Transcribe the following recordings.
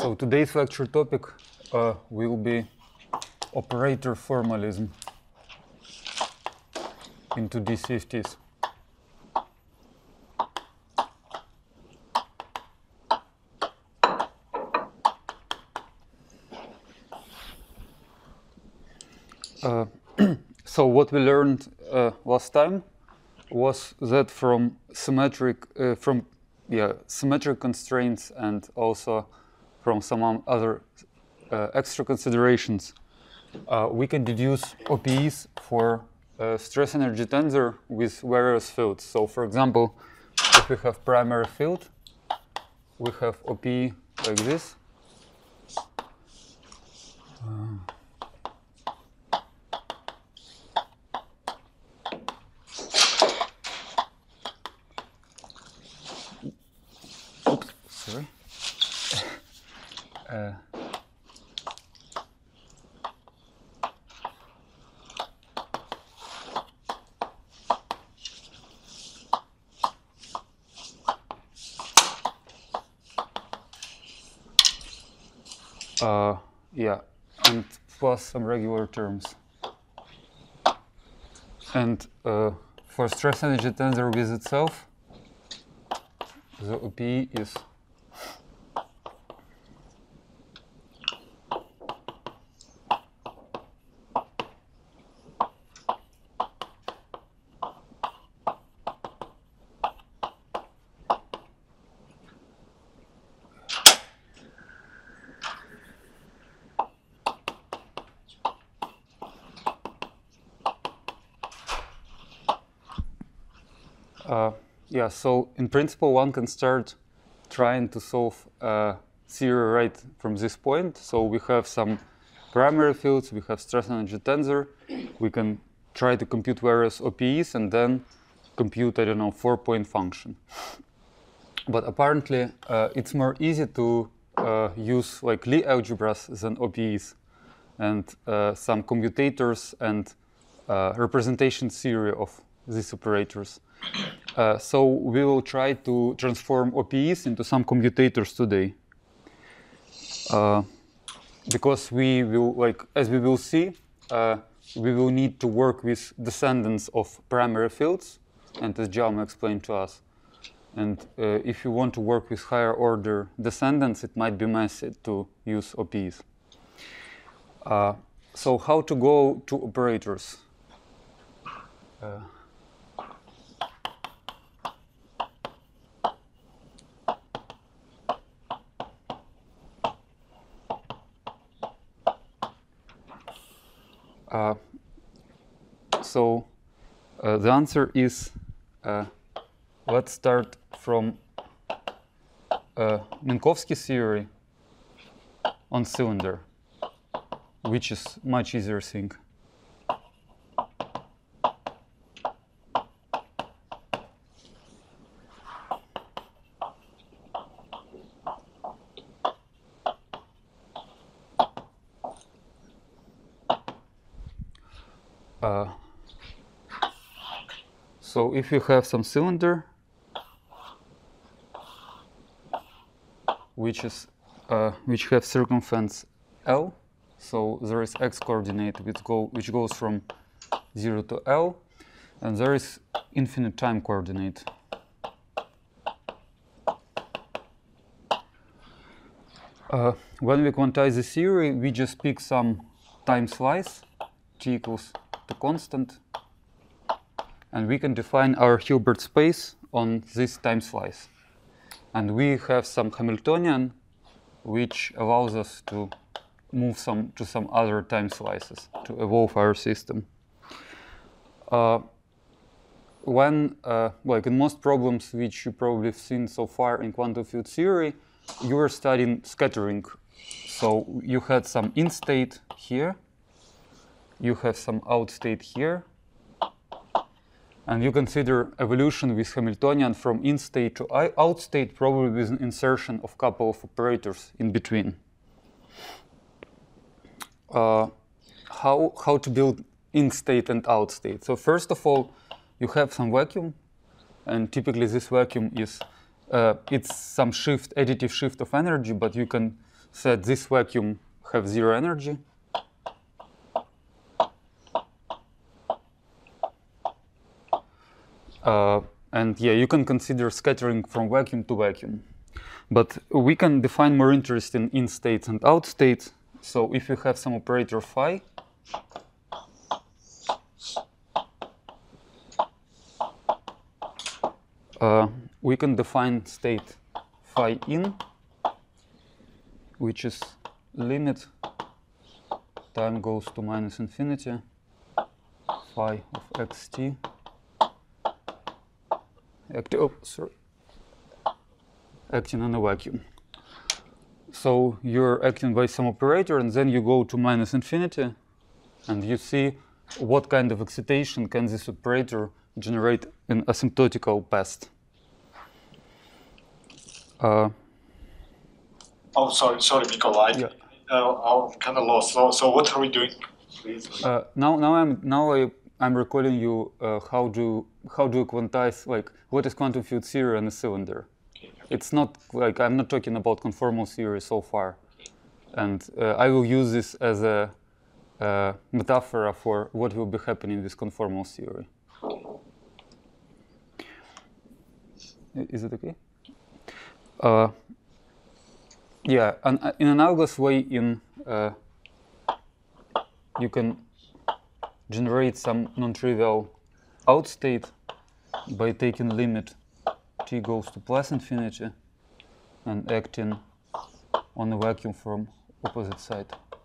So today's lecture topic will be operator formalism into D50s. So what we learned last time was that from symmetric constraints and also from some other extra considerations, we can deduce OPEs for stress energy tensor with various fields. So, for example, if we have primary field, we have OP like this. Oops, sorry. Yeah, and plus some regular terms. And for stress energy tensor with itself, the OP is yeah, so in principle, one can start trying to solve a theory right from this point. So we have some primary fields, we have stress energy tensor, we can try to compute various OPEs and then compute, I don't know, 4-point function. But apparently, it's more easy to use like Lie algebras than OPEs and some commutators and representation theory of these operators. So we will try to transform OPEs into some commutators today. Because we will, like, as we will see, we will need to work with descendants of primary fields, and as Jaume explained to us. And if you want to work with higher order descendants, it might be messy to use OPEs. So how to go to operators? So the answer is, let's start from Minkowski theory on cylinder, which is much easier thing. So if you have some cylinder, which have circumference L, so there is x coordinate which goes from 0 to L, and there is infinite time coordinate. When we quantize the theory, we just pick some time slice, t equals to constant, and we can define our Hilbert space on this time slice. And we have some Hamiltonian, which allows us to move to some other time slices to evolve our system. Like in most problems which you probably have seen so far in quantum field theory, you were studying scattering. So you had some in state here, you have some out state here, and you consider evolution with Hamiltonian from in state to out state, probably with an insertion of a couple of operators in between. How to build in state and out state? So first of all, you have some vacuum, and typically this vacuum is it's some additive shift of energy, but you can said this vacuum have zero energy. And yeah, you can consider scattering from vacuum to vacuum. But we can define more interesting in states and out states. So if you have some operator phi, we can define state phi in, which is limit time goes to minus infinity phi of xt acting on a vacuum. So you're acting by some operator, and then you go to minus infinity, and you see what kind of excitation can this operator generate in asymptotical past. Oh, sorry, Nikolai. Yeah. I'm kind of lost. So what are we doing? Please. Now I'm recalling you how do you quantize, like, what is quantum field theory in a cylinder. Okay. It's not like, I'm not talking about conformal theory so far, and I will use this as a metaphor for what will be happening with conformal theory. Is it okay? Yeah, in analogous way, you can generate some non-trivial outstate by taking limit t goes to plus infinity and acting on a vacuum from opposite side.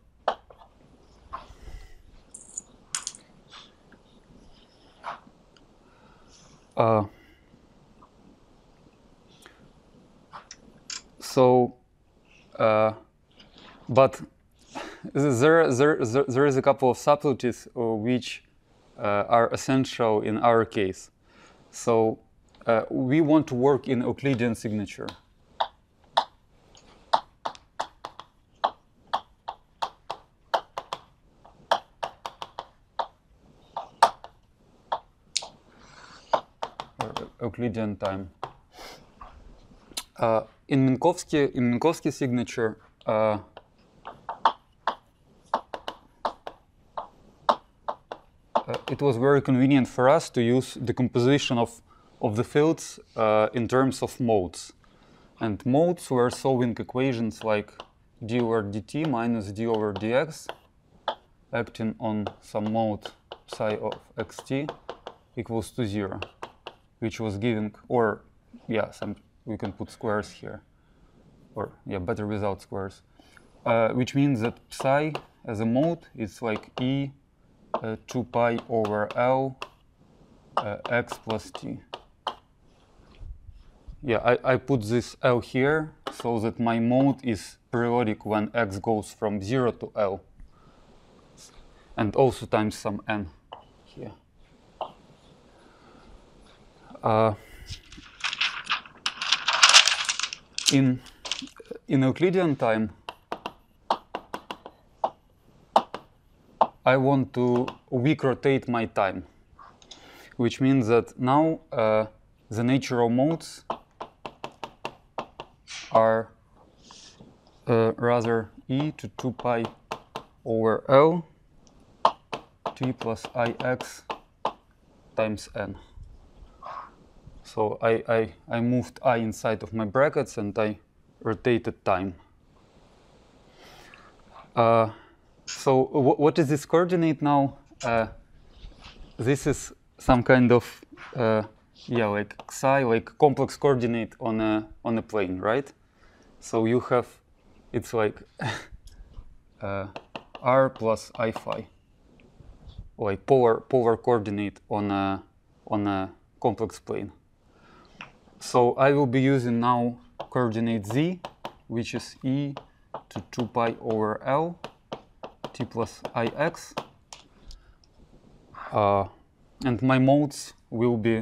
But there is a couple of subtleties which are essential in our case. So we want to work in Euclidean signature. Euclidean time. In Minkowski signature, it was very convenient for us to use decomposition of the fields in terms of modes. And modes were solving equations like d over dt minus d over dx acting on some mode psi of xt equals to 0, which was giving, or yeah, we can put squares here, or yeah, better without squares, which means that psi as a mode is like e 2 pi over L x plus t. Yeah, I put this L here so that my mode is periodic when x goes from 0 to L, and also times some n here. In Euclidean time, I want to weak rotate my time, which means that now the natural modes are rather e to 2 pi over L t plus ix times n. So I moved I inside of my brackets and I rotated time. So what is this coordinate now? This is some kind of yeah, like psi, like complex coordinate on a plane, right? So you have, it's like r plus I phi, like polar coordinate on a complex plane. So I will be using now coordinate z, which is e to 2 pi over L t plus ix, and my modes will be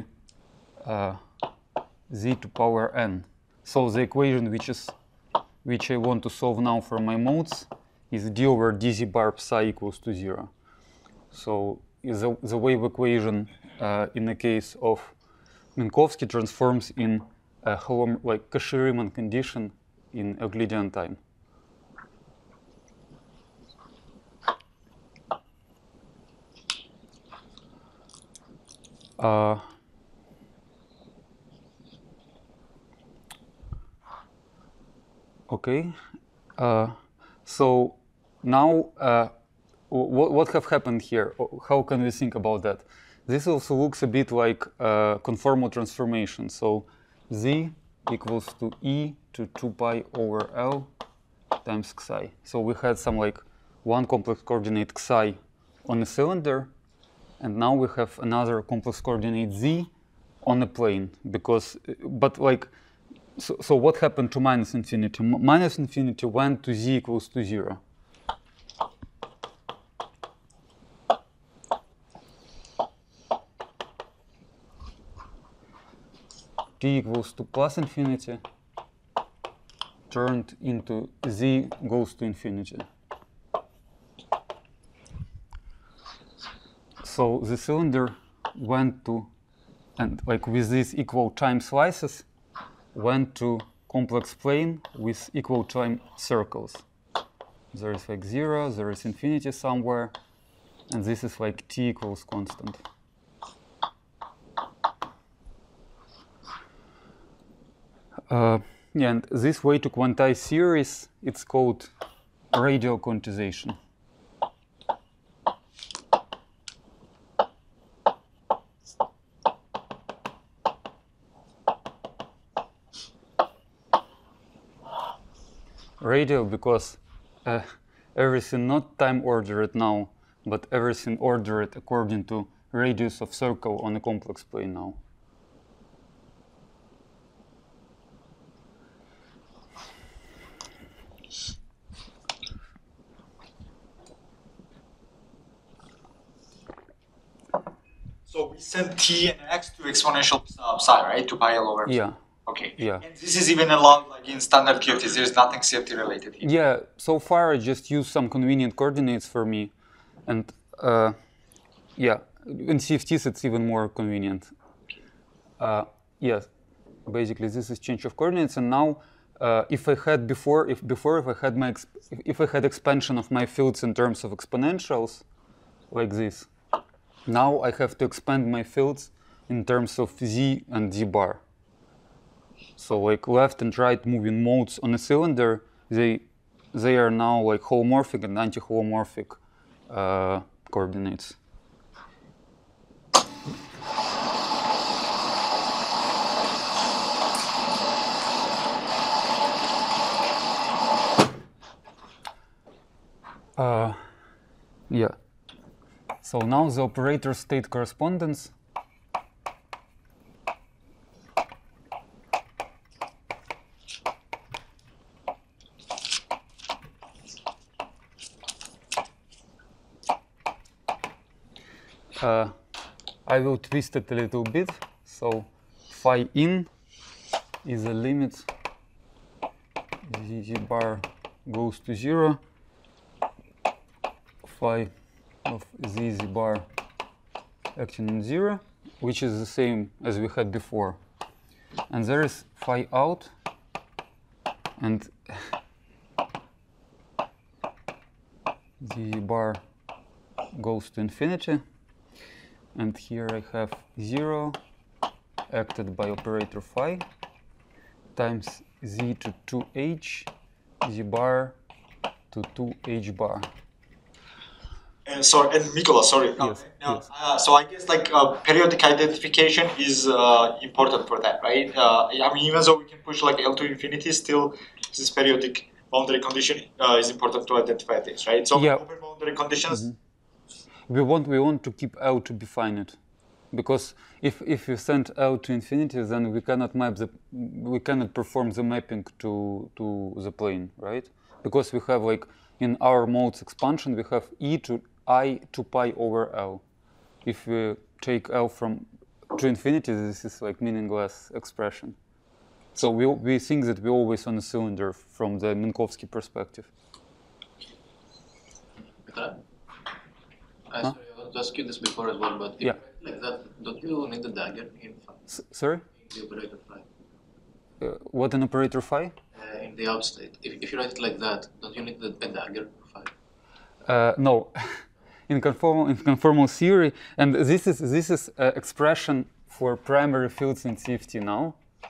z to power n. So the equation which I want to solve now for my modes is d over dz bar psi equals to 0. So the wave equation in the case of Minkowski transforms in a like Cauchy-Riemann condition in Euclidean time. Okay. So now, what have happened here? How can we think about that? This also looks a bit like conformal transformation. So z equals to e to 2 pi over L times xi. So we had some like one complex coordinate xi on a cylinder, and now we have another complex coordinate z on a plane. Because, but like, so what happened to minus infinity? Minus infinity went to z equals to 0. T equals to plus infinity turned into z goes to infinity. So the cylinder went to, and like with these equal time slices, went to complex plane with equal time circles. There is like 0, there is infinity somewhere, and this is like t equals constant. Yeah, and this way to quantize series, it's called radial quantization. Radial because everything not time ordered now, but everything ordered according to radius of circle on a complex plane now. So we send t and x to exponential psi, right? To pi L over epsilon. Yeah. Okay. Yeah. And this is even allowed like in standard QFTs. There's nothing CFT related here. Yeah. So far, I just use some convenient coordinates for me, and yeah, in CFTs it's even more convenient. Yes. Basically, this is change of coordinates, and now if I had before, if I had my if I had expansion of my fields in terms of exponentials, like this. Now I have to expand my fields in terms of z and z bar. So like left and right moving modes on a cylinder, they are now like holomorphic and anti-holomorphic coordinates. Yeah. So now the operator state correspondence. I will twist it a little bit. So phi in is the limit z bar goes to 0. Phi of z bar acting on 0, which is the same as we had before. And there is phi out, and z bar goes to infinity. And here I have 0 acted by operator phi times z to 2h, z bar to 2h bar. And Mikola, sorry. Yes, yes. So I guess like periodic identification is important for that, right? I mean, even though we can push like L to infinity, still this periodic boundary condition is important to identify this, right? So Yeah. open boundary conditions. We want to keep L to be finite, because if you send L to infinity, then we cannot perform the mapping to the plane, right? Because we have like in our modes expansion we have e to I to pi over L. If we take L to infinity, this is like meaningless expression. So we think that we're always on a cylinder from the Minkowski perspective. Sorry, I want to ask you this before as well, but if Yeah. you write like that, don't you need the dagger in phi? Sorry? In the operator phi? What an operator phi? In the outstate. If you write it like that, don't you need a dagger phi? No. in conformal theory, and this is expression for primary fields in CFT now.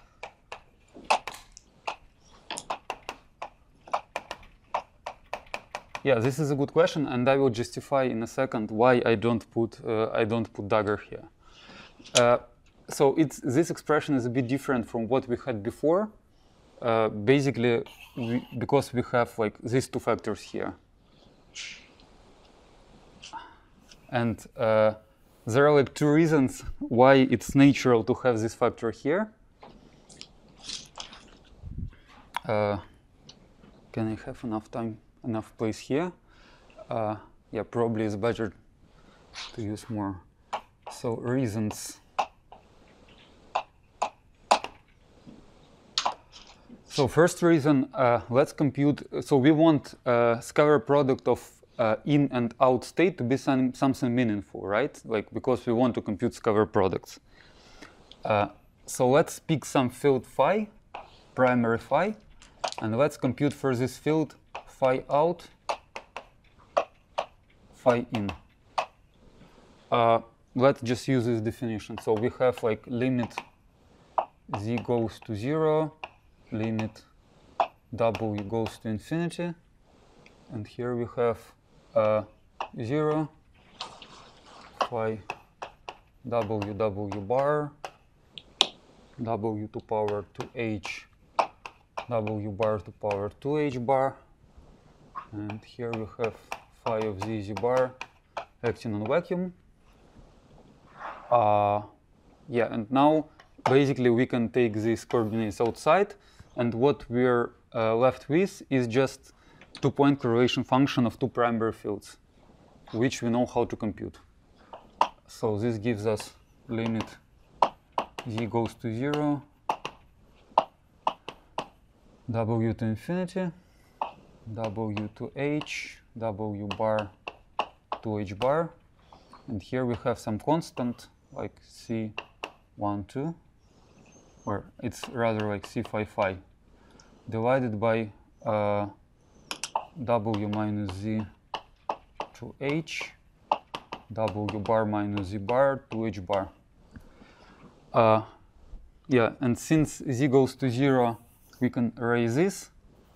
Yeah, this is a good question, and I will justify in a second why I don't put dagger here. So this expression is a bit different from what we had before. Basically, because we have like these two factors here, and there are like two reasons why it's natural to have this factor here. Can I have enough place here? Yeah, probably it's better to use more. So reasons. So first reason, let's compute. So we want scalar product of in and out state to be something meaningful, right? Like because we want to compute scalar products. So let's pick some field phi, primary phi, and let's compute for this field phi out, phi in. Let's just use this definition. So we have like limit z goes to 0, limit w goes to infinity, and here we have 0, phi w bar, w to power 2h, w bar to power 2h bar, and here we have phi of z bar acting on vacuum. Yeah, and now basically we can take these coordinates outside, and what we're left with is just two-point correlation function of two primary fields, which we know how to compute. So this gives us limit z goes to 0, w to infinity, w to h, w bar to h bar, and here we have some constant like c12, or it's rather like c phi phi, divided by w minus z to h, w bar minus z bar to h bar. Yeah, and since z goes to 0, we can erase this,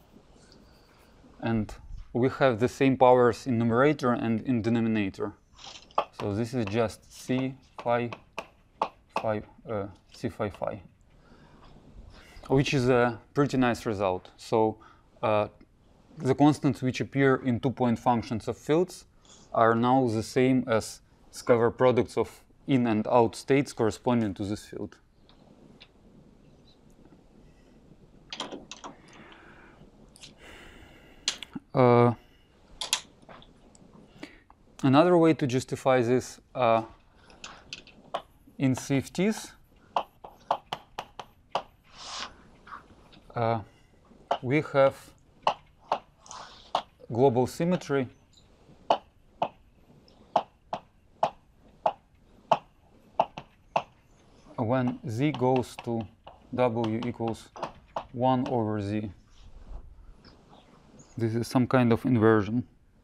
and we have the same powers in numerator and in denominator. So this is just c phi phi, which is a pretty nice result. So the constants which appear in two-point functions of fields are now the same as scalar products of in and out states corresponding to this field. Another way to justify this in CFTs, we have global symmetry when z goes to w equals 1 over z. This is some kind of inversion.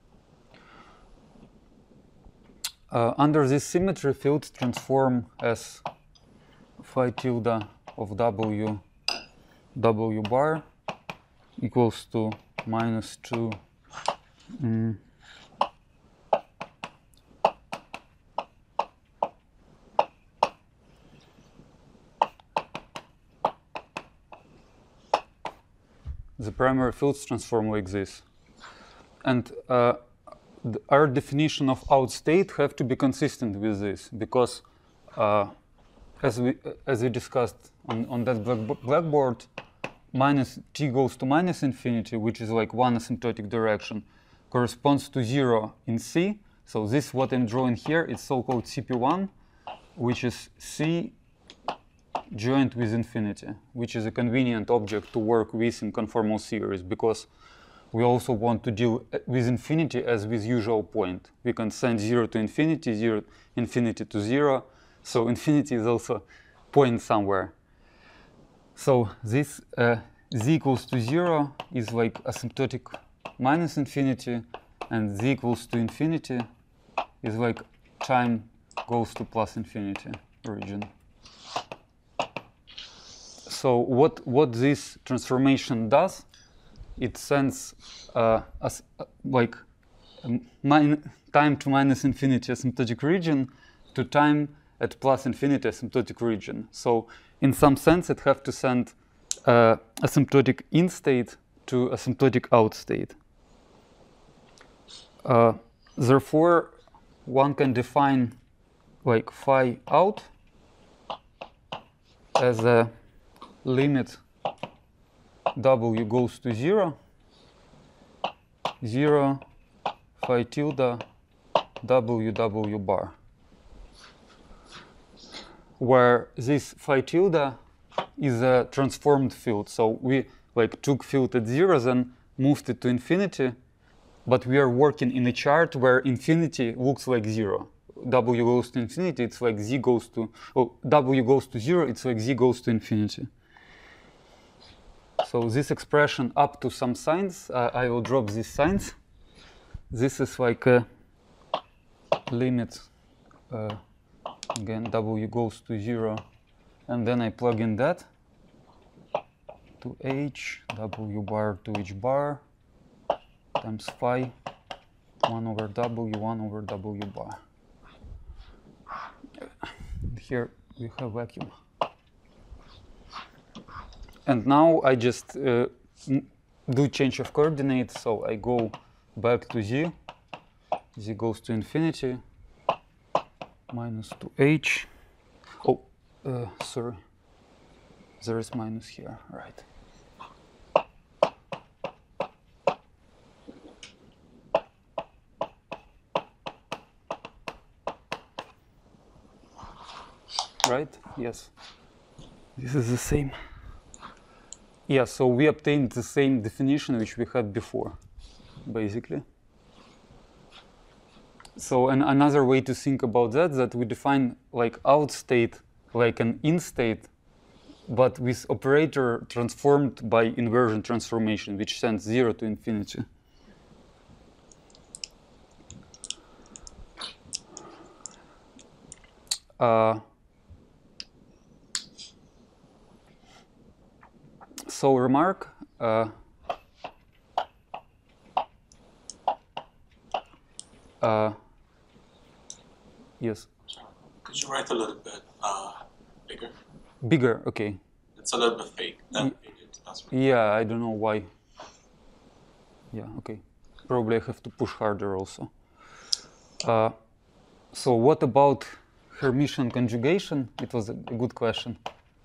Under this symmetry, fields transform as phi tilde of w bar equals to minus 2 the primary fields transform like this, and our definition of out state have to be consistent with this, because as we discussed on that blackboard, minus t goes to minus infinity, which is like one asymptotic direction, corresponds to 0 in C. So this, what I'm drawing here, is so-called CP1, which is C joined with infinity, which is a convenient object to work with in conformal series, because we also want to deal with infinity as with usual point. We can send 0 to infinity, 0 infinity to 0. So infinity is also point somewhere. So this z equals to 0 is like asymptotic minus infinity, and z equals to infinity is like time goes to plus infinity region. So what this transformation does, it sends like time to minus infinity asymptotic region to time at plus infinity asymptotic region. So in some sense, it have to send asymptotic in state to asymptotic out state. Therefore, one can define like phi out as a limit w goes to 0, 0, phi tilde, w bar, where this phi tilde is a transformed field. So we like took field at 0, then moved it to infinity, but we are working in a chart where infinity looks like 0. W goes to infinity, it's like z goes to, w goes to 0, it's like z goes to infinity. So this expression up to some signs, I will drop these signs. This is like a limit, again, w goes to 0, and then I plug in that to h, w bar to h bar, times phi 1 over w, 1 over w bar. Here we have vacuum. And now I just do change of coordinates, so I go back to z, z goes to infinity, minus 2h. Oh, sorry, there is minus here, right. Right? Yes. This is the same. Yeah, so we obtained the same definition which we had before, basically. So another way to think about that we define like out state like an in state, but with operator transformed by inversion transformation, which sends 0 to infinity. So remark, yes. Could you write a little bit bigger? Bigger, okay. It's a little bit fake. Yeah, I don't know why. Yeah, okay. Probably I have to push harder also. So what about Hermitian conjugation? It was a good question.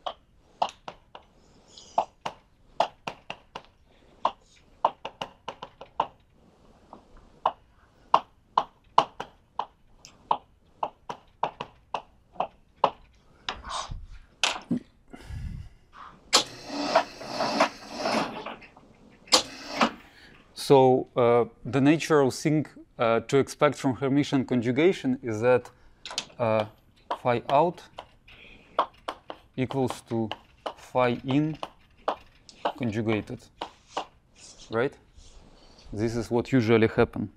So the natural thing to expect from Hermitian conjugation is that phi out equals to phi in conjugated, right? This is what usually happens.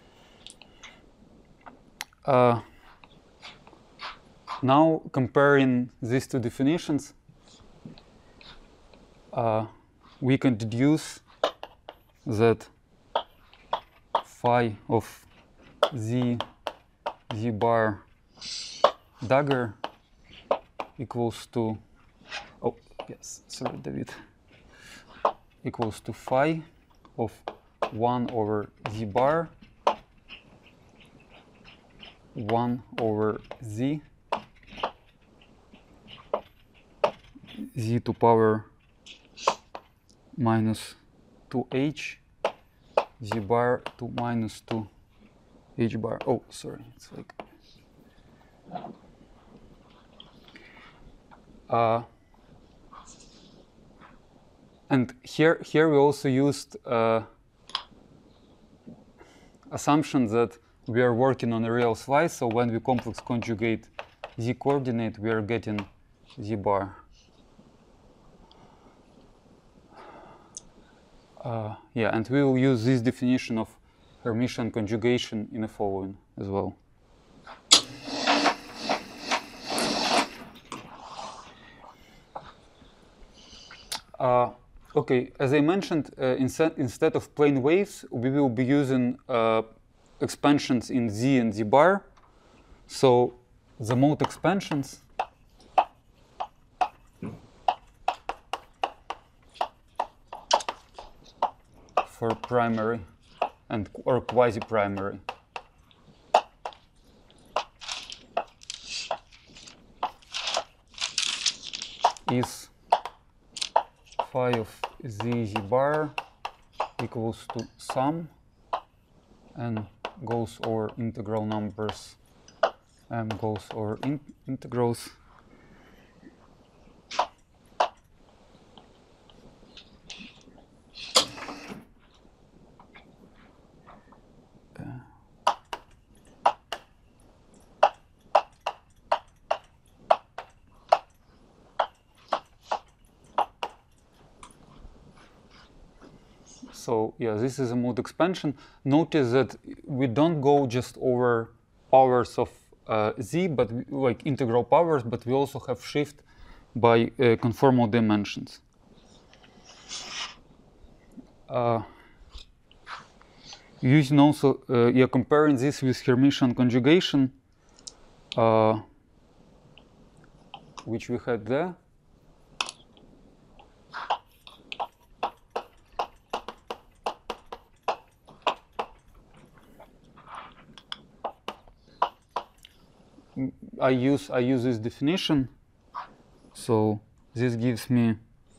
Now comparing these two definitions, we can deduce that phi of z bar dagger equals to, oh yes, sorry David, equals to phi of 1 over z bar 1 over z to power minus 2h z bar to minus 2 h bar. Oh, sorry, it's like and here we also used assumption that we are working on a real slice, so when we complex conjugate z coordinate, we are getting z bar. Yeah, and we will use this definition of Hermitian conjugation in the following as well. Okay, as I mentioned, instead of plain waves, we will be using expansions in Z and Z bar. So the mode expansions for primary and or quasi-primary is phi of Z bar equals to sum and goes over integral numbers, m goes over integrals. So yeah, this is a mode expansion. Notice that we don't go just over powers of Z, but like integral powers, but we also have shift by conformal dimensions. Using also, comparing this with Hermitian conjugation, which we had there. I use this definition, so this gives me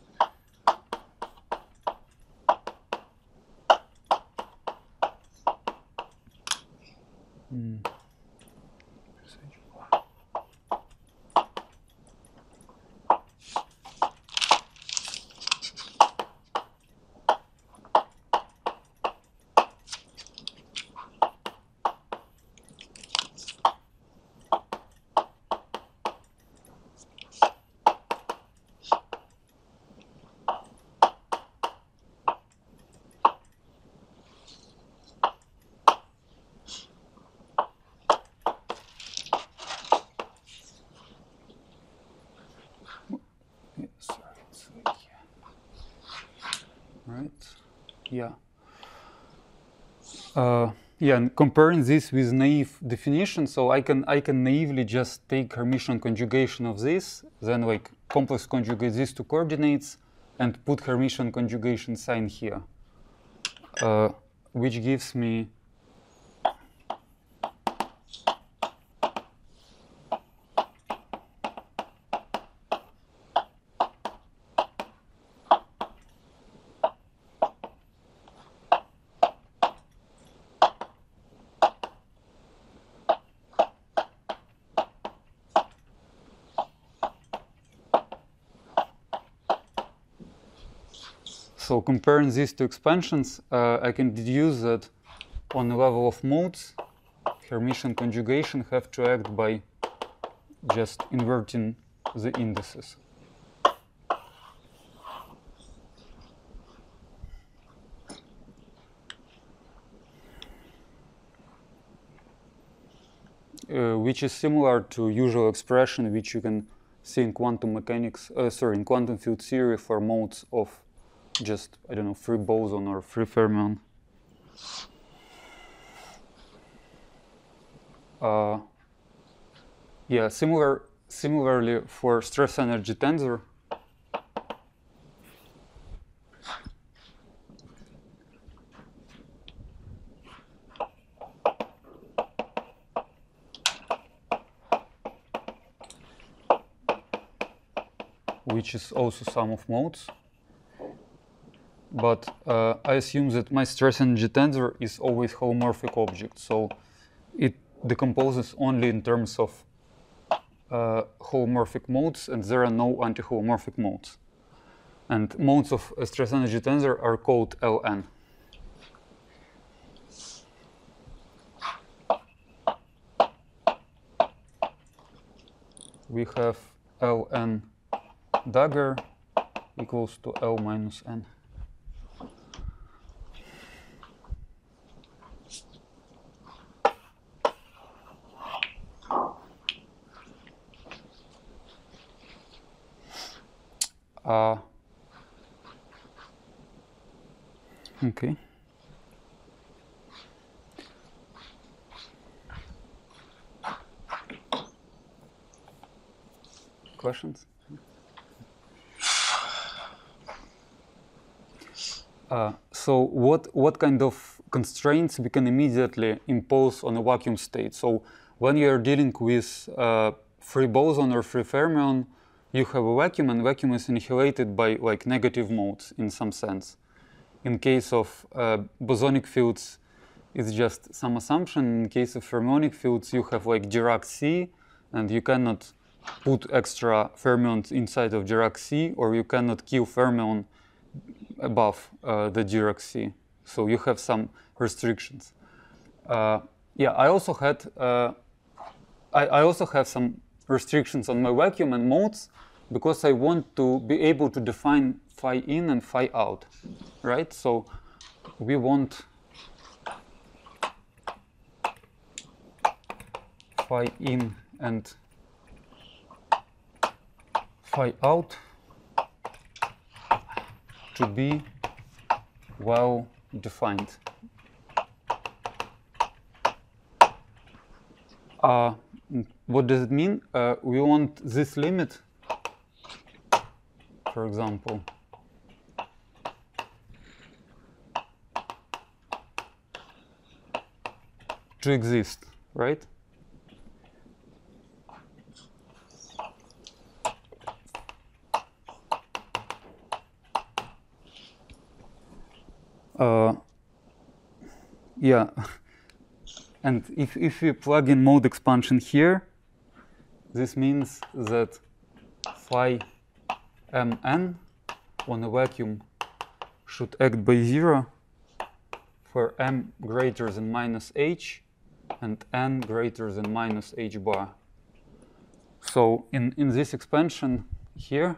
and comparing this with naive definition, so I can naively just take Hermitian conjugation of this, then like complex conjugate these two coordinates, and put Hermitian conjugation sign here, which gives me So comparing these two expansions, I can deduce that on the level of modes, Hermitian conjugation have to act by just inverting the indices. Which is similar to usual expression which you can see in quantum mechanics, in quantum field theory for modes of just, I don't know, free boson or free fermion. Yeah, similarly for stress energy tensor, which is also sum of modes. But I assume that my stress energy tensor is always holomorphic object, so it decomposes only in terms of holomorphic modes, and there are no anti-holomorphic modes. And modes of a stress energy tensor are called Ln. We have Ln dagger equals to L minus n. Okay. Questions? So what kind of constraints we can immediately impose on a vacuum state? So when you are dealing with free boson or free fermion, you have a vacuum, and vacuum is annihilated by like negative modes in some sense. In case of bosonic fields, it's just some assumption. In case of fermionic fields, you have like Dirac C, and you cannot put extra fermions inside of Dirac C, or you cannot kill fermion above the Dirac C. So you have some restrictions. Yeah, I also have some restrictions on my vacuum and modes because I want to be able to define phi in and phi out, right? So we want phi in and phi out to be well defined. What does it mean? We want this limit, for example, to exist, right? Yeah, and if we plug in mode expansion here, this means that phi mn on a vacuum should act by 0 for m greater than minus h and n greater than minus h bar. So in this expansion here,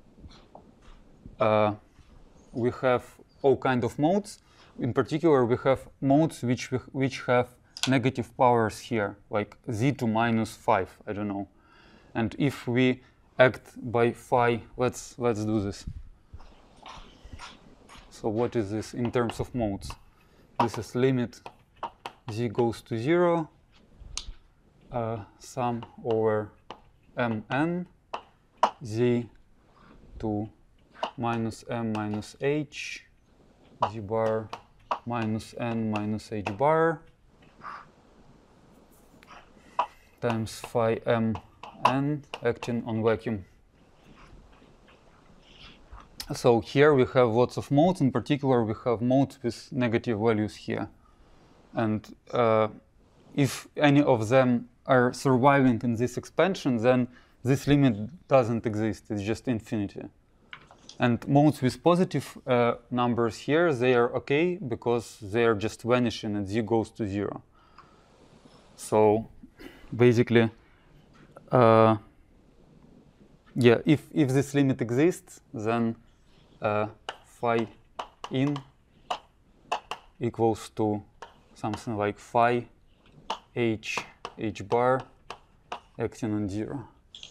we have all kind of modes. In particular, we have modes which have negative powers here, like z to minus 5, I don't know. And if we act by phi, let's do this. So what is this in terms of modes? This is limit z goes to 0, sum over mn, z to minus m minus h, z bar minus n minus h bar, times phi m n acting on vacuum. So here we have lots of modes. In particular, we have modes with negative values here. And if any of them are surviving in this expansion, then this limit doesn't exist. It's just infinity. And modes with positive numbers here, they are okay because they are just vanishing and z goes to 0. So basically, yeah, if this limit exists, then phi in equals to something like phi h bar acting on 0.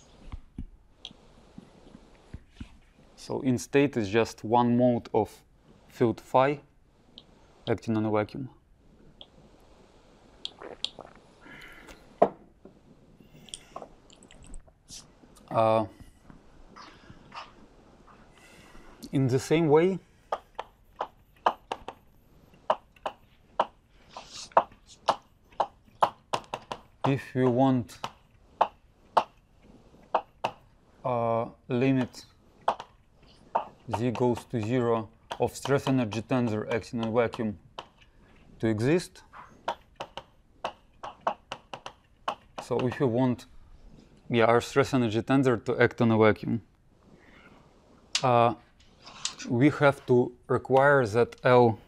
So in state is just one mode of field phi acting on a vacuum. In the same way, if we want limit z goes to 0 of stress energy tensor acting on vacuum to exist, so if we want our stress energy tensor to act on a vacuum, we have to require that L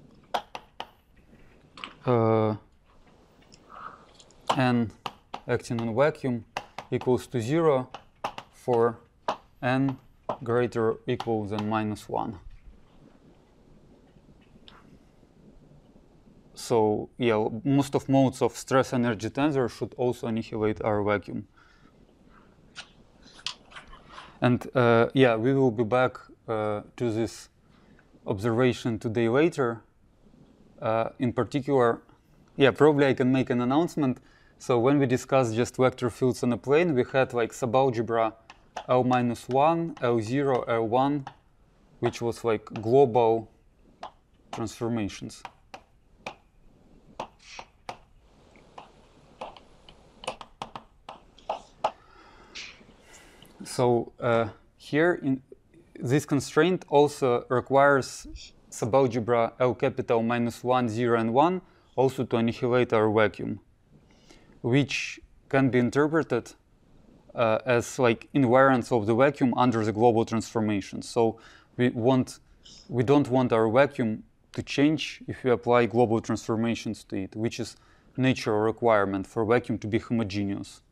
n acting on vacuum equals to 0 for n greater or equal than minus 1. So yeah, most of modes of stress energy tensor should also annihilate our vacuum. And yeah, we will be back to this observation today later. In particular, yeah, probably I can make an announcement. So when we discussed just vector fields on a plane, we had like subalgebra L-1, L0, L1, which was like global transformations. So here, this constraint also requires subalgebra L capital -1, 0, and 1 also to annihilate our vacuum, which can be interpreted as like invariance of the vacuum under the global transformation. So we don't want our vacuum to change if we apply global transformations to it, which is natural requirement for vacuum to be homogeneous.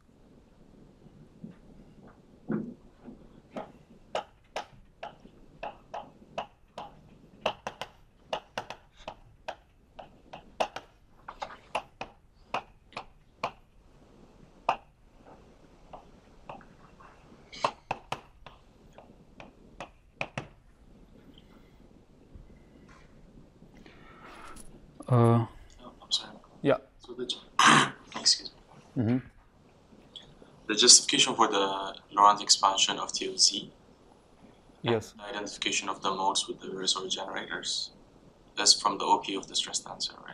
I'm sorry. Yeah. So the excuse me. Mm-hmm. The justification for the Laurent expansion of T of Z. Yes. The identification of the modes with the Virasoro generators. That's from the OP of the stress tensor, right?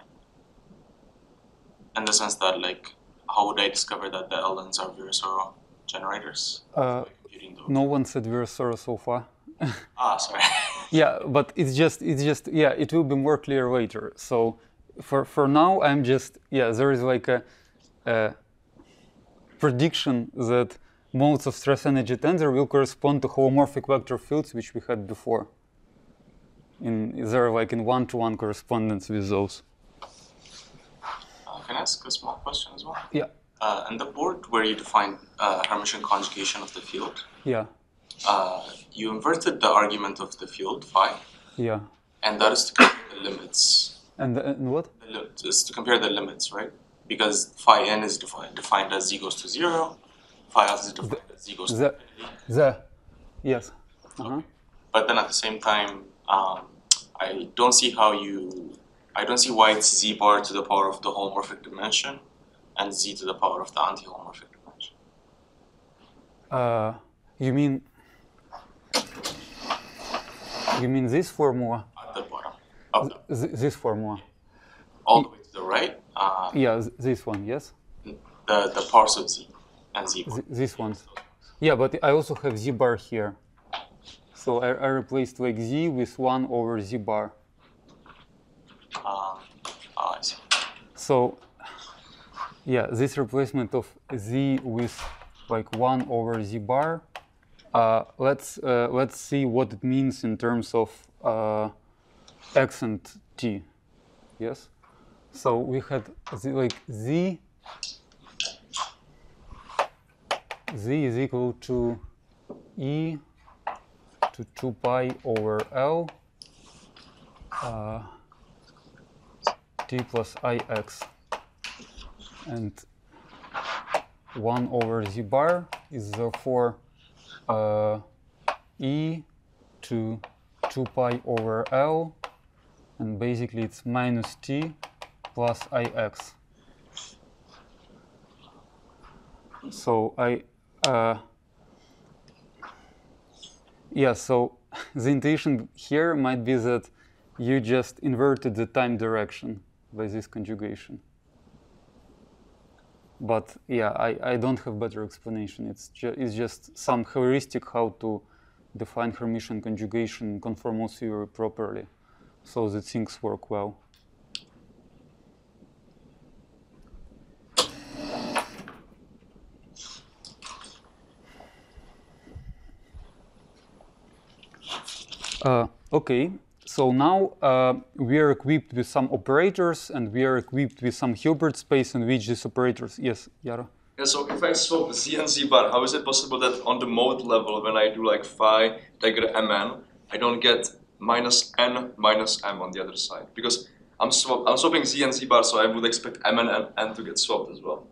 In the sense that, like, how would I discover that the LNs are Virasoro generators? By computing those. No one said Virasoro so far. Sorry. Yeah, but it's just yeah, it will be more clear later. So for now, I'm just, yeah, there is like a prediction that modes of stress energy tensor will correspond to holomorphic vector fields which we had before. They're like in one-to-one correspondence with those. Can I ask a small question as well? Yeah. In the board where you define Hermitian conjugation of the field, Yeah. You inverted the argument of the field phi, Yeah. and that is to compare the limits. And what? The limit is to compare the limits, right? Because phi n is defined as z goes to 0, phi s is defined as z goes to infinity. Yes. Okay. But then at the same time, I don't see why it's z bar to the power of the holomorphic dimension and z to the power of the anti-holomorphic dimension. You mean this formula? At the bottom of This formula? all the way to the right. Yeah, this one, yes? The powers of z and z bar. This one. Yeah, but I also have z bar here. So I replaced like z with 1 over z bar. I see. So yeah, this replacement of z with like 1 over z bar. Let's see what it means in terms of x and t. Yes. So we had z is equal to e to 2 pi over L t plus ix, and 1 over z bar is therefore e to 2 pi over L, and basically it's minus t plus ix. So so the intuition here might be that you just inverted the time direction by this conjugation. But yeah, I don't have better explanation. It's just some heuristic how to define Hermitian conjugation in conformal theory properly, so that things work well. Okay, so now we are equipped with some operators, and we are equipped with some Hilbert space in which these operators. Yes, Yara? Yeah, so if I swap z and z bar, how is it possible that on the mode level, when I do like phi dagger mn, I don't get minus n minus m on the other side? Because I'm swapping z and z bar, so I would expect m and n to get swapped as well.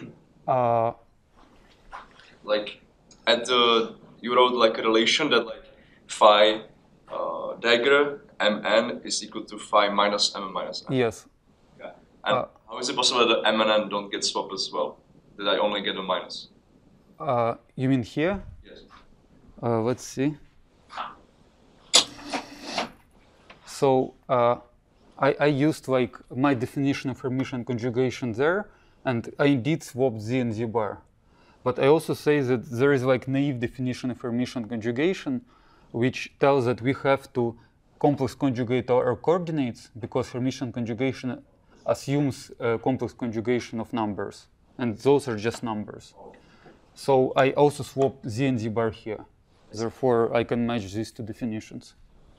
Like you wrote like a relation that like phi dagger mn is equal to phi minus m minus n. Yes. Yeah. And how is it possible that m and n don't get swapped as well? That I only get a minus? You mean here? Yes. Let's see. So I used like my definition of Hermitian conjugation there, and I did swap z and z bar. But I also say that there is like naive definition of Hermitian conjugation, which tells that we have to complex conjugate our coordinates because Hermitian conjugation assumes a complex conjugation of numbers, and those are just numbers. So I also swap z and z bar here. Therefore, I can match these two definitions.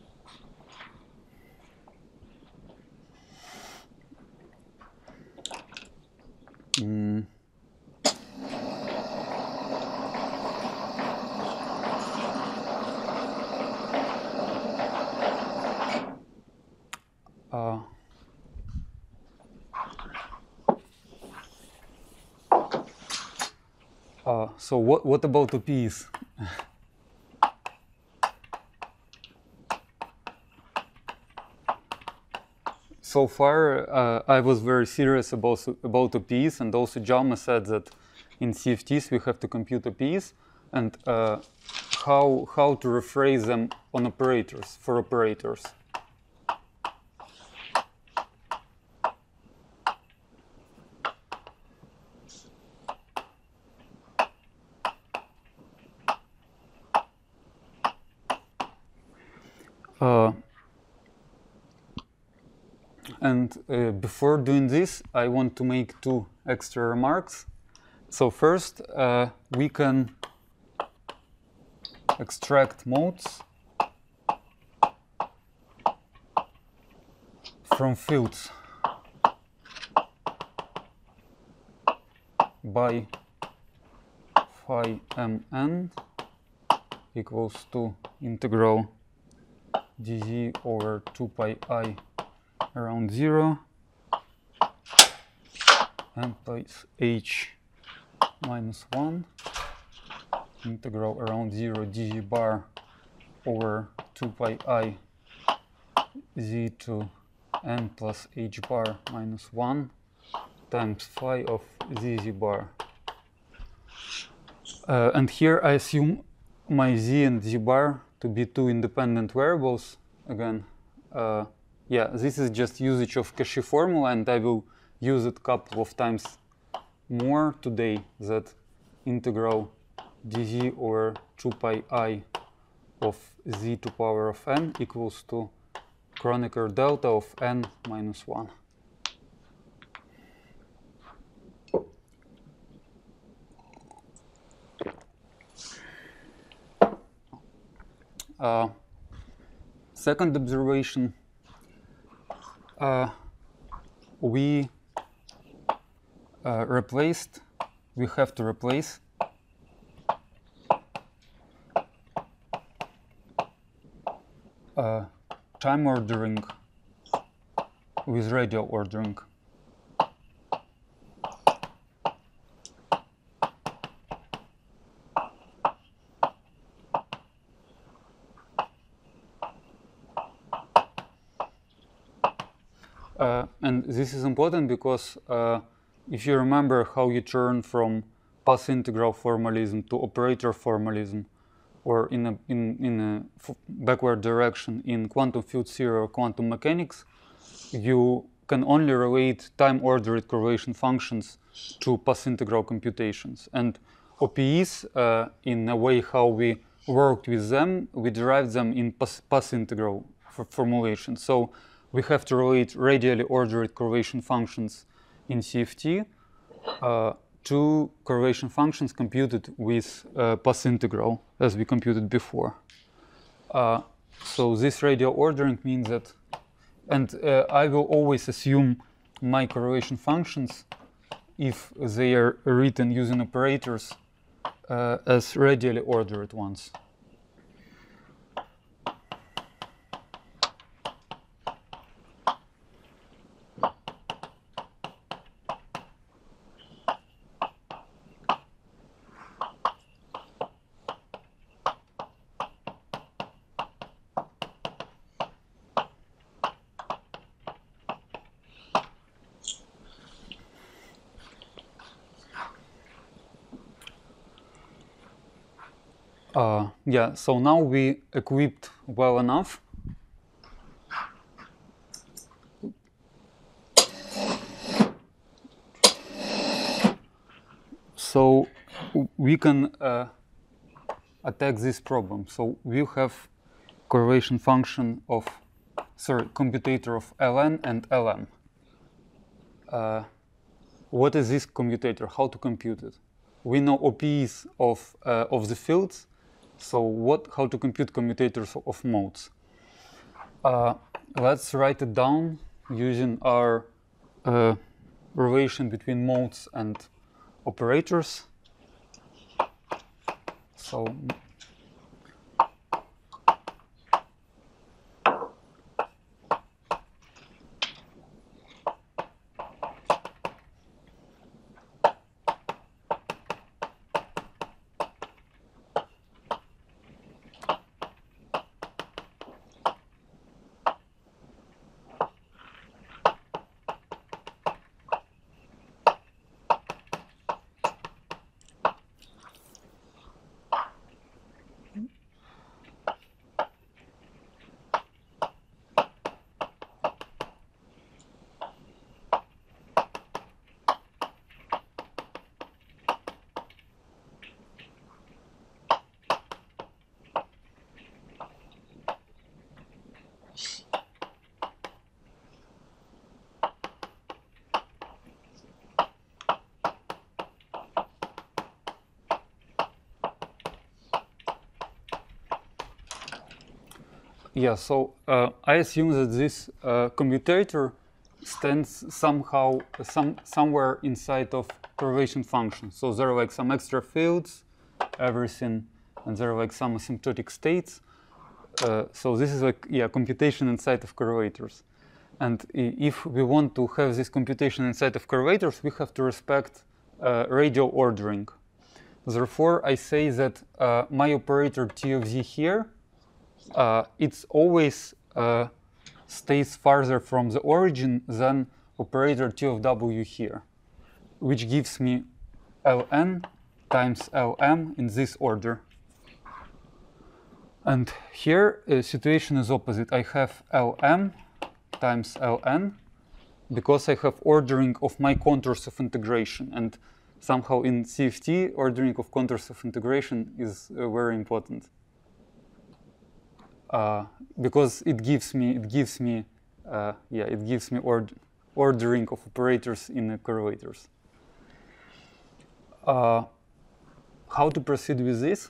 So what about OPs? So far, I was very serious about OPs, and also Jaume said that in CFTs we have to compute OPs, and how to rephrase them on operators, for operators. Before doing this, I want to make two extra remarks. So first, we can extract modes from fields by phi mn equals to integral dz over 2 pi I around 0 n plus h minus 1 integral around 0 dz bar over 2 pi I z to n plus h bar minus 1 times phi of z bar. And here I assume my z and z bar to be two independent variables. Again, yeah, this is just usage of Cauchy formula, and I will use it a couple of times more today, that integral dz over 2 pi I of z to power of n equals to Kronecker delta of n minus 1. Second observation, we have to replace time ordering with radial ordering. And this is important because if you remember how you turn from path integral formalism to operator formalism, or in a backward direction in quantum field theory or quantum mechanics, you can only relate time-ordered correlation functions to path integral computations. And OPEs, in a way how we worked with them, we derived them in path integral formulation. So we have to relate radially ordered correlation functions in CFT to correlation functions computed with path integral, as we computed before. So this radial ordering means that, and I will always assume my correlation functions, if they are written using operators, as radially ordered ones. Yeah, so now we equipped well enough. So we can attack this problem. So we have correlation function of, commutator of ln and lm. What is this commutator? How to compute it? We know OPEs of the fields. So how to compute commutators of modes? Let's write it down using our relation between modes and operators. So yeah, so I assume that this commutator stands somewhere inside of correlation function. So there are like some extra fields, everything, and there are like some asymptotic states. So this is like, yeah, computation inside of correlators. And if we want to have this computation inside of correlators, we have to respect radial ordering. Therefore, I say that my operator T of z here, it's always stays farther from the origin than operator T of w here, which gives me ln times lm in this order. And here, situation is opposite. I have lm times ln because I have ordering of my contours of integration. And somehow in CFT, ordering of contours of integration is very important. Because it gives me ordering of operators in correlators. How to proceed with this?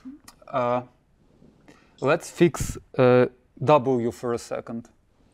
Let's fix W for a second.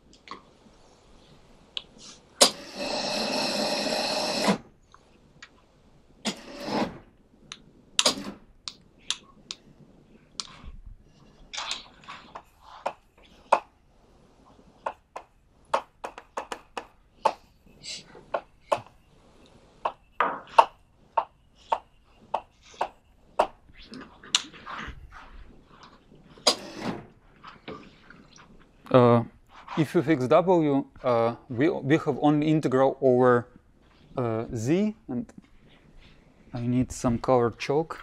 If you fix W, we have only integral over z, and I need some colored chalk.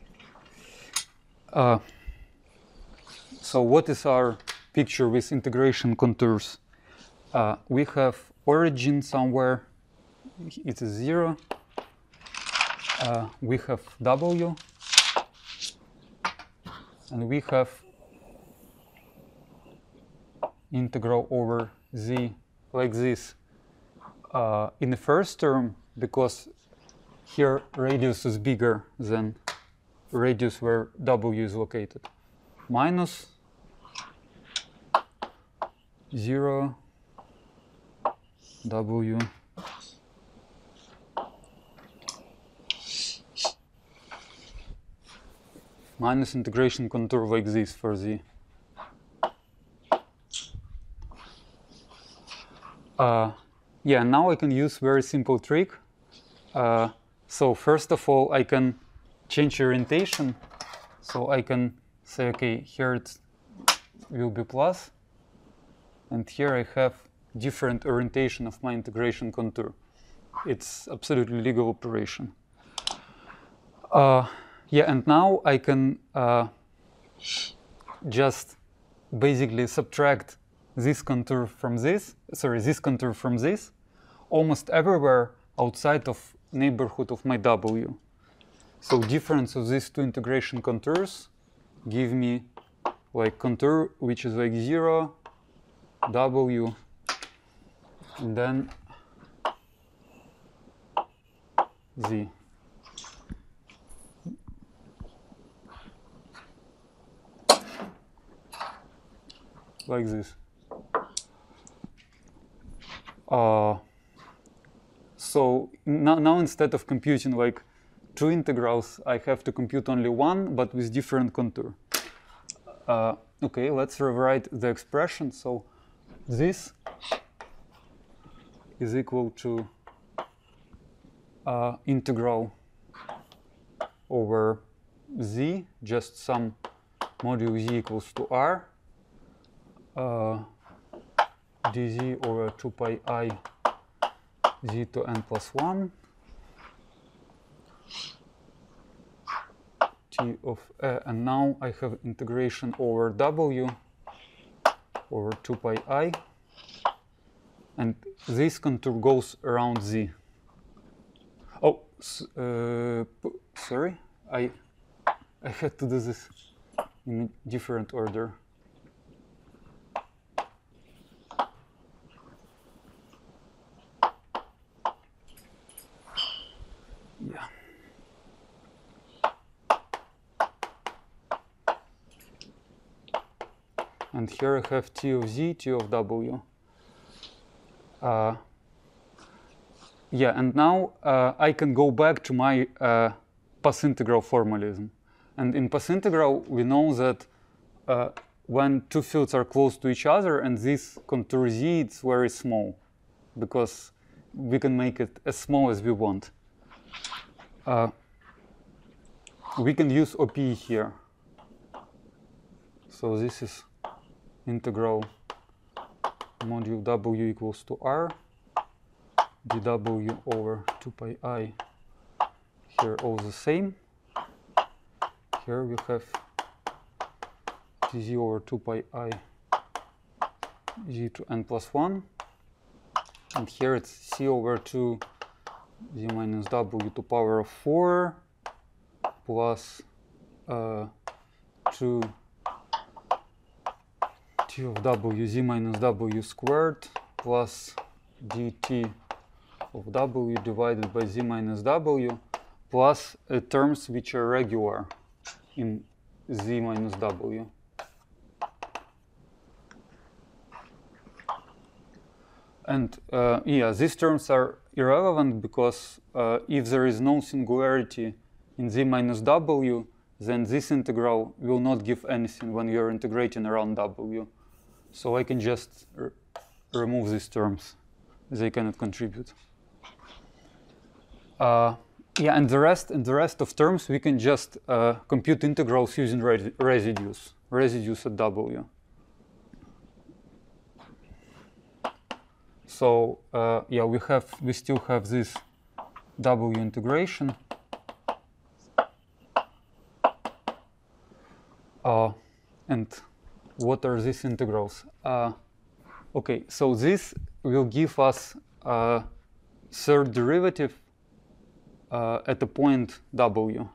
So what is our picture with integration contours? We have origin somewhere, it is 0. We have W, and we have integral over z like this in the first term, because here radius is bigger than radius where W is located, minus 0 W minus integration contour like this for z. Yeah, now I can use very simple trick. So first of all, I can change orientation. So I can say, okay, here it will be plus, and here I have different orientation of my integration contour. It's absolutely legal operation. Yeah, and now I can just basically subtract this contour from this, this contour from this, almost everywhere outside of neighborhood of my W. So difference of these two integration contours give me like contour which is like 0, W, and then Z. Like this. So now instead of computing like two integrals, I have to compute only one, but with different contour. Okay, let's rewrite the expression. So this is equal to integral over z, just some module z equals to r, dz over 2 pi I z to n plus 1 t of and now I have integration over w over 2 pi I, and this contour goes around z. Oh, sorry, I had to do this in a different order. Yeah. And here I have t of z, t of w. Yeah, and now I can go back to my path integral formalism. And in path integral, we know that when two fields are close to each other and this contour z, it's very small, because we can make it as small as we want. We can use OP here. So this is integral module w equals to r, dw over 2 pi I, here all the same. Here we have dz over 2 pi I z to n plus 1, and here it's c over 2 z minus w to power of 4 plus 2 t of w z minus w squared plus dt of w divided by z minus w plus terms which are regular in z minus w. And yeah, these terms are irrelevant because if there is no singularity in z minus w, then this integral will not give anything when you're integrating around w. So I can just remove these terms. They cannot contribute. Yeah, and the rest of terms we can just compute integrals using residues at w. So yeah, we still have this w integration. And what are these integrals? Okay, so this will give us a third derivative at the point w.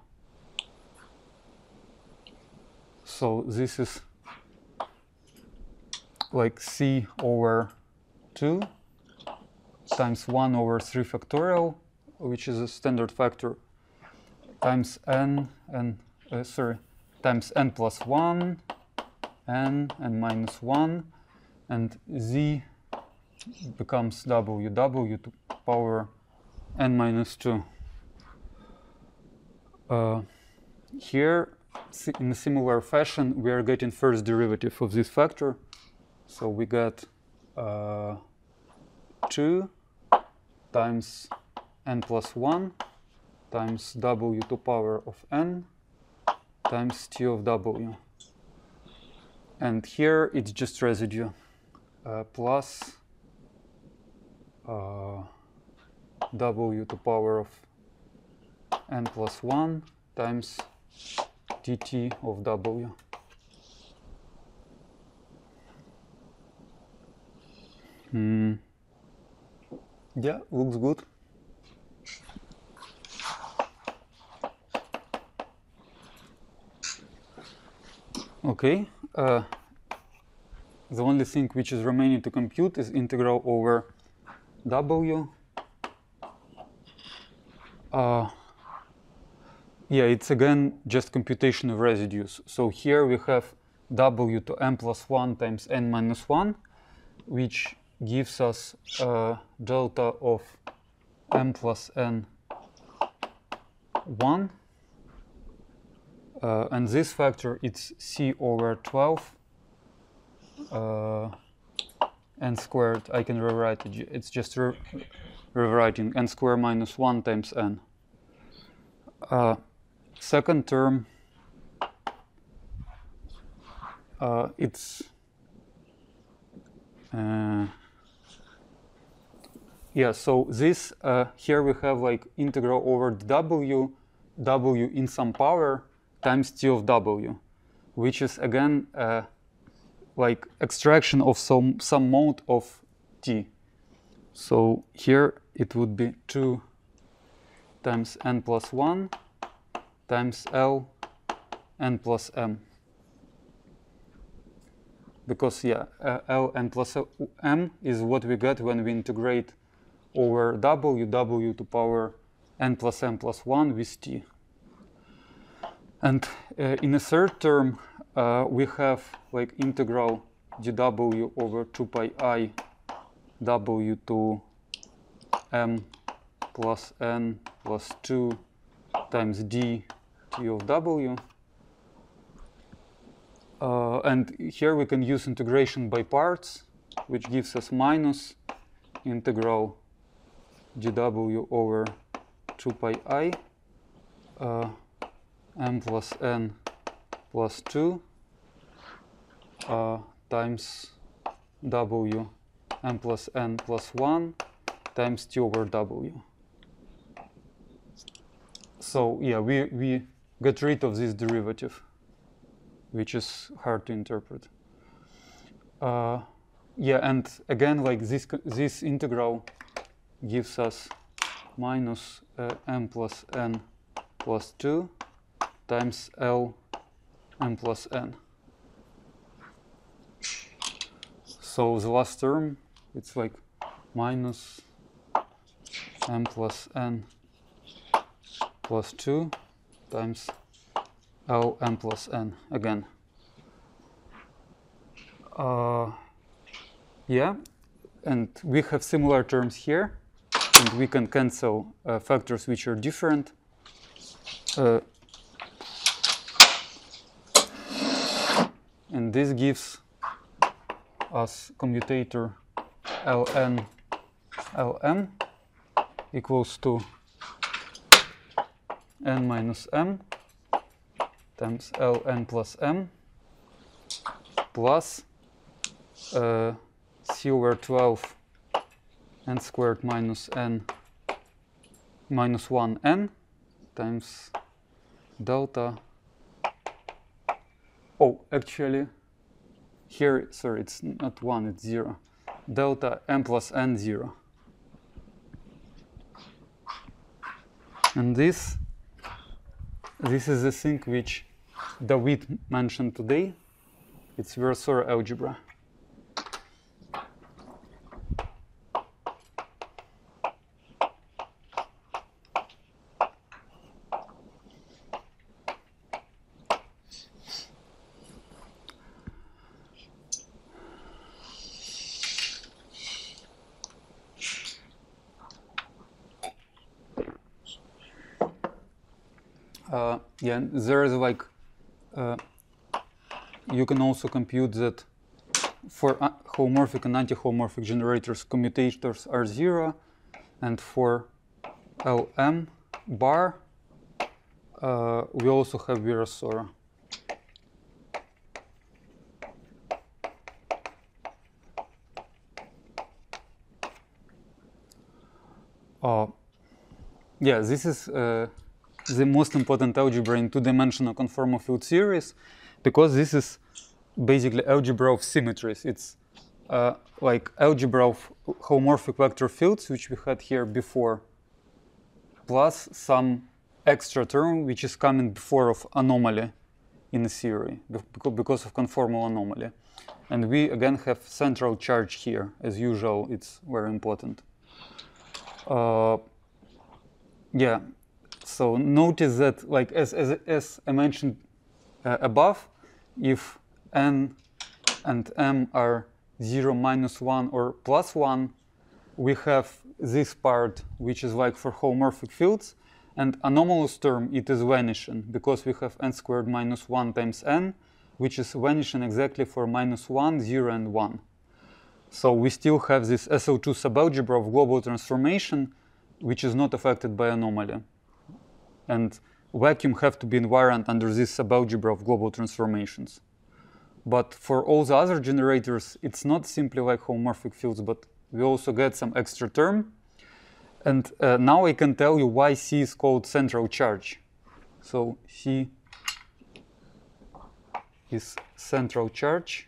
So this is like c over 2 times 1 over 3 factorial, which is a standard factor, times n times n plus 1, n minus 1, and z becomes w to power n minus 2. Here, in a similar fashion, we are getting first derivative of this factor. So we get 2 times n plus 1 times w to power of n times t of w. And here it's just residue plus w to power of n plus 1 times dt of w. Yeah, looks good. Okay. The only thing which is remaining to compute is integral over W. Yeah, it's again just computation of residues. So here we have W to m plus 1 times n minus 1, which gives us delta of m plus n 1. And this factor, it's c over 12 n squared. I can rewrite it. It's just rewriting n squared minus 1 times n. Second term, it's yeah. So this here we have like integral over w in some power times t of w, which is again like extraction of some mode of t. So here it would be 2 times n plus 1 times L n plus m. Because yeah, L n plus m is what we get when we integrate over w to power n plus m plus 1 with t. And in a third term, we have like integral dw over 2 pi I w to m plus n plus 2 times d t of w. And here we can use integration by parts, which gives us minus integral dw over 2 pi I m plus n plus 2 times w m plus n plus 1 times t over w. So yeah, we get rid of this derivative, which is hard to interpret. Yeah, and again, like this integral gives us minus m plus n plus 2 times L m plus n. So the last term, it's like minus m plus n plus 2 times L m plus n again. Yeah, and we have similar terms here, and we can cancel factors which are different. And this gives us commutator Ln Lm equals to n minus m times Ln plus m plus c over 12 n squared minus n minus 1 n times delta. Oh, actually, here, sorry, it's not 1, it's 0. Delta m plus n 0. And this is the thing which David mentioned today. It's Virasoro algebra. Yeah, there is like, you can also compute that for homomorphic and anti-homomorphic generators, commutators are 0, and for Lm bar, we also have Virasoro. Yeah, this is the most important algebra in two-dimensional conformal field series, because this is basically algebra of symmetries. It's like algebra of homomorphic vector fields, which we had here before, plus some extra term which is coming before of anomaly in the theory because of conformal anomaly. And we again have central charge here. As usual, it's very important. Yeah, so notice that, like as I mentioned above, if n and m are 0, -1, or +1, we have this part which is like for homomorphic fields, and anomalous term, it is vanishing because we have n squared minus 1 times n, which is vanishing exactly for -1, 0, and 1. So we still have this SO2 subalgebra of global transformation, which is not affected by anomaly. And vacuum have to be invariant under this subalgebra of global transformations. But for all the other generators, it's not simply like homomorphic fields, but we also get some extra term. And now I can tell you why C is called central charge. So C is central charge.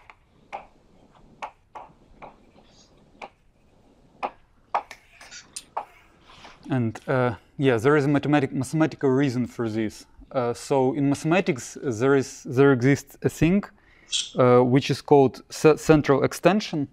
And yeah, there is a mathematical reason for this. So in mathematics, there exists a thing which is called central extension.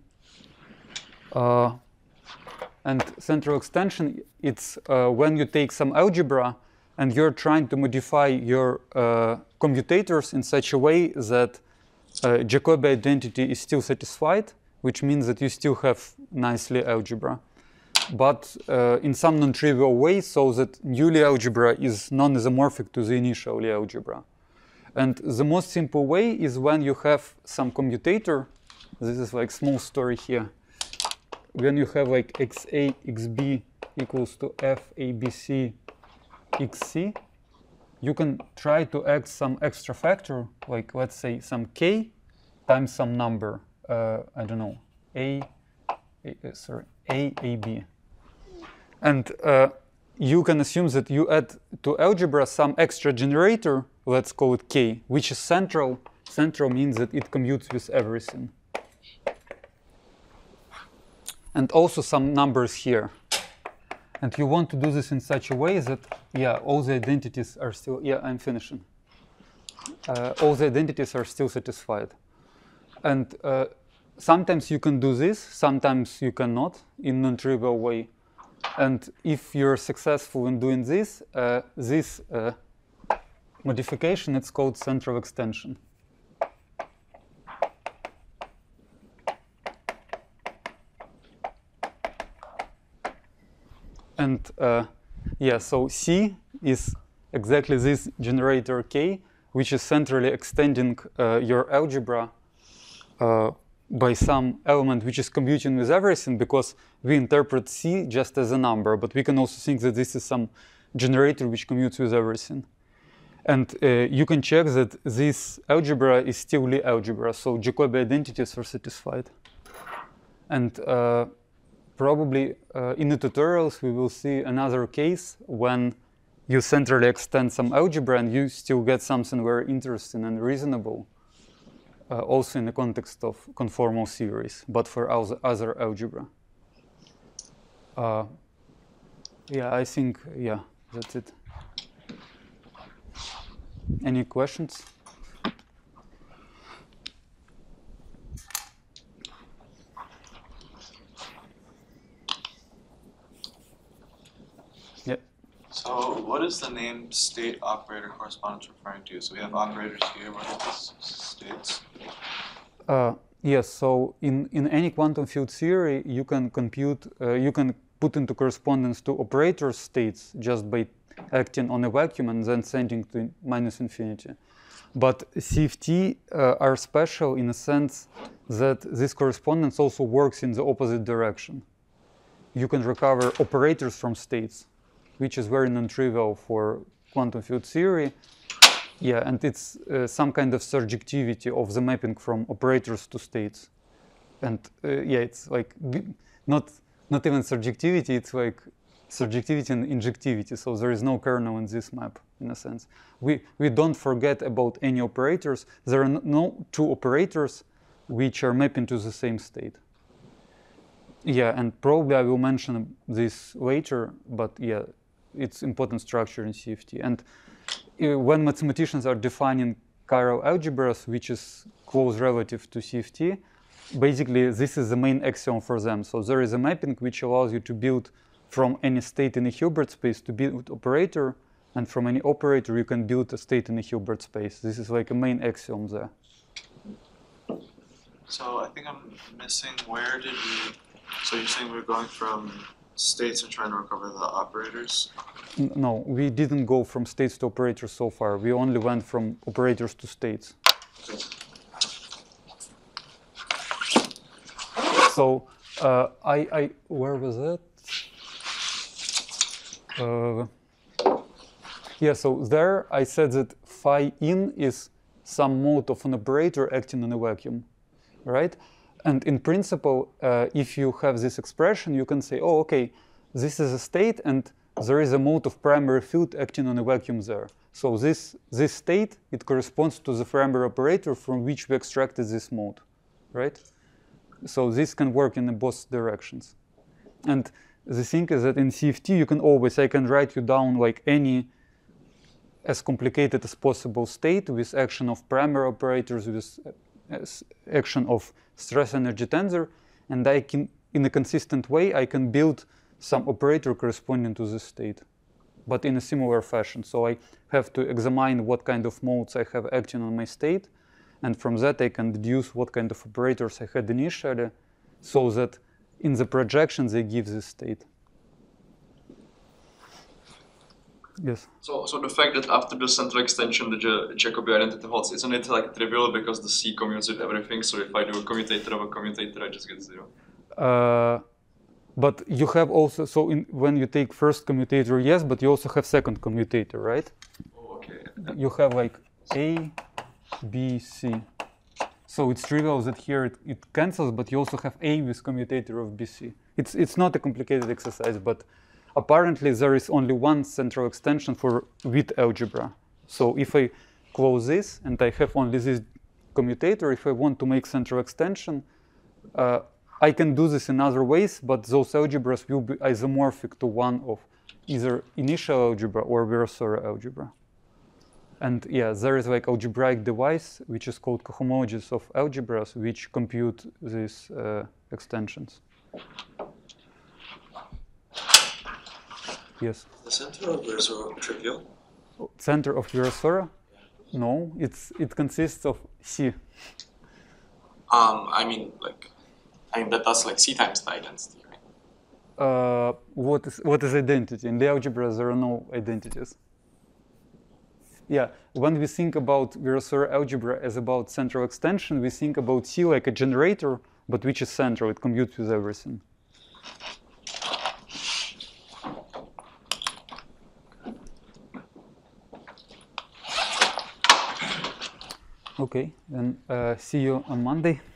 And central extension, it's when you take some algebra and you're trying to modify your commutators in such a way that Jacobi identity is still satisfied, which means that you still have nicely algebra, but in some non-trivial way, so that new Lie algebra is non-isomorphic to the initial Lie algebra. And the most simple way is when you have some commutator. This is like small story here. When you have like xa, xb equals to f, abc, xc, you can try to add some extra factor, like let's say some k times some number, I don't know, ab. And you can assume that you add to algebra some extra generator, let's call it k, which is central. Central means that it commutes with everything. And also some numbers here. And you want to do this in such a way that, yeah, all the identities are still, yeah, I'm finishing. All the identities are still satisfied. And sometimes you can do this, sometimes you cannot in non-trivial way. And if you're successful in doing this, this modification, it's called central extension. And yeah, so C is exactly this generator K, which is centrally extending your algebra by some element which is commuting with everything, because we interpret C just as a number, but we can also think that this is some generator which commutes with everything. And you can check that this algebra is still Lie algebra, so Jacobi identities are satisfied. And probably in the tutorials we will see another case when you centrally extend some algebra and you still get something very interesting and reasonable, also in the context of conformal series, but for other algebra. Yeah, I think, yeah, that's it. Any questions? Yeah. So what is the name state operator correspondence referring to? So we have operators here. What are these states? Yes, so in any quantum field theory, you can compute, you can put into correspondence to operator states just by acting on a vacuum and then sending to -infinity. But CFT are special in a sense that this correspondence also works in the opposite direction. You can recover operators from states, which is very non-trivial for quantum field theory. Yeah, and it's some kind of surjectivity of the mapping from operators to states. And yeah, it's like not even surjectivity, it's like surjectivity and injectivity. So there is no kernel in this map, in a sense. We don't forget about any operators. There are no two operators, which are mapping to the same state. Yeah, and probably I will mention this later, but yeah, it's important structure in CFT. And when mathematicians are defining chiral algebras, which is close relative to CFT, basically this is the main axiom for them. So there is a mapping which allows you to build from any state in a Hilbert space to build operator, and from any operator you can build a state in a Hilbert space. This is like a main axiom there. So I think I'm missing, where did we, so you're saying we're going from states and trying to recover the operators? No, we didn't go from states to operators so far. We only went from operators to states. So where was that? Yeah, so there I said that phi in is some mode of an operator acting in a vacuum, right? And in principle, if you have this expression, you can say, oh, okay, this is a state and there is a mode of primary field acting on a vacuum there. So this state, it corresponds to the primary operator from which we extracted this mode, right? So this can work in both directions. And the thing is that in CFT, you can always, I can write you down like any as complicated as possible state with action of primary operators, with action of stress energy tensor, and I can, in a consistent way, I can build some operator corresponding to this state, but in a similar fashion. So I have to examine what kind of modes I have acting on my state, and from that I can deduce what kind of operators I had initially, so that in the projection they give this state. Yes. So the fact that after the central extension the Jacobi identity holds, isn't it like trivial because the C commutes with everything? So if I do a commutator of a commutator, I just get 0. But you have also, so when you take first commutator, yes, but you also have second commutator, right? Oh, okay. You have like A, B, C. So it's trivial that here it cancels, but you also have A with commutator of BC. It's not a complicated exercise, but apparently there is only one central extension for with algebra. So if I close this and I have only this commutator, if I want to make central extension, I can do this in other ways, but those algebras will be isomorphic to one of either initial algebra or Virasoro algebra. And yeah, there is like algebraic device which is called cohomologies of algebras, which compute these extensions. Yes. The center of Virasoro trivial? Center of Virasoro? No, it consists of C. I mean, but that's like C times the identity, right? What is identity? In the algebra, there are no identities. Yeah, when we think about Virasoro algebra as about central extension, we think about C like a generator, but which is central, it commutes with everything. Okay, then see you on Monday.